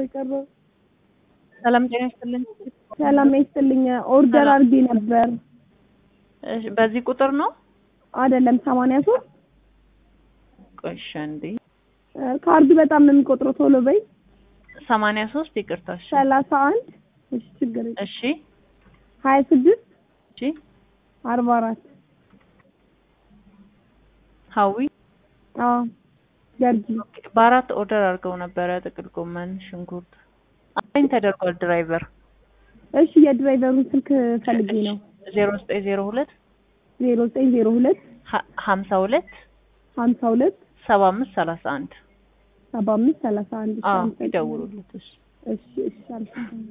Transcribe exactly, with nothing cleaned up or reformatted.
የቀረው ሰላም ጤና ይስጥልኝ ሰላም ይስጥልኝ ኦርደር አርጌ ነበር እሺ በዚህ ቁጥር ነው አይደለም ሰማንያ ሶስት ቆይሽ እንዴ ካርድ በጣም ነው የሚቆጥረው ቶሎ በይ ሰማንያ ሶስት ይቅርታሽ ሰላሳ አንድ እሺ ችግር እሺ ሀያ ስድስት እሺ አርባ አራት ሀዊ አዎ ገርጂ በአራት ኦርደር አድርገው ነበር ጥቅል ጎመን ሽንኩርት አይ ተደርጓል ድራይቨር እሺ የድራይቨሩን ስልክ ፈልጌ ነው ዜሮ ዘጠኝ ዜሮ ሁለት ዜሮ ዘጠኝ ዜሮ ሁለት ሀምሳ ሁለት ሀምሳ ሁለት ሰባ አምስት ሰላሳ አንድ ሰባ አምስት ሰላሳ አንድ አዎ ይደውሉልኝ እሺ እሺ እሺ